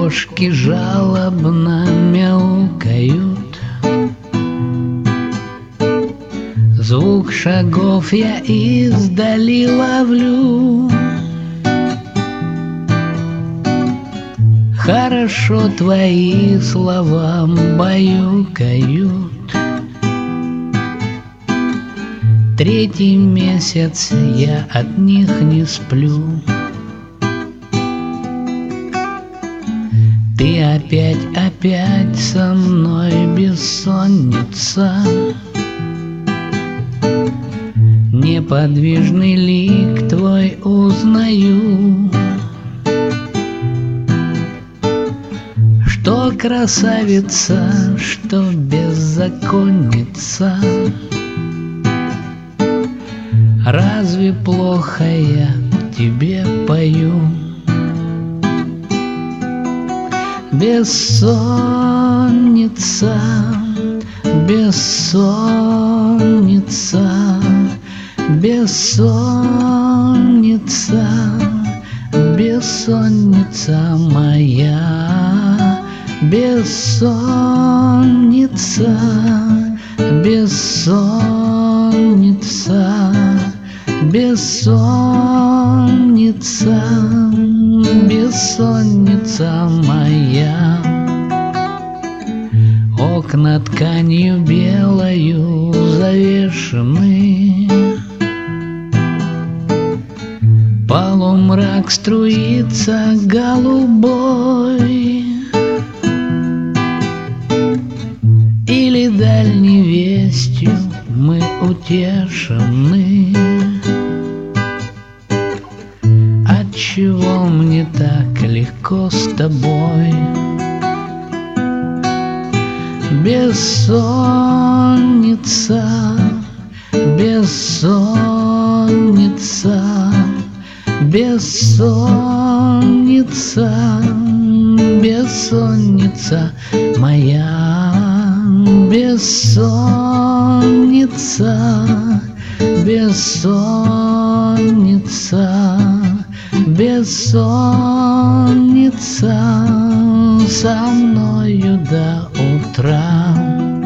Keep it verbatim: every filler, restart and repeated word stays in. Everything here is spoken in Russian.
кошки жалобно мяукают. Звук шагов я издали ловлю. Хорошо твои слова баюкают. Третий месяц я от них не сплю. Ты опять, опять со мной бессонница. Неподвижный лик твой узнаю. Что красавица, что беззаконница. Разве плохо я тебе пою? Бессонница, бессонница, бессонница, бессонница моя. Бессонница, бессонница, бессонница, бессонница моя. Окна тканью белою завешены. Полумрак струится голубой. Или дальней вестью мы утешены. Отчего мне так легко с тобой? Бессонница, бессонница, бессонница, бессонница моя. Бессонница, бессонница, бессонница со мною до утра.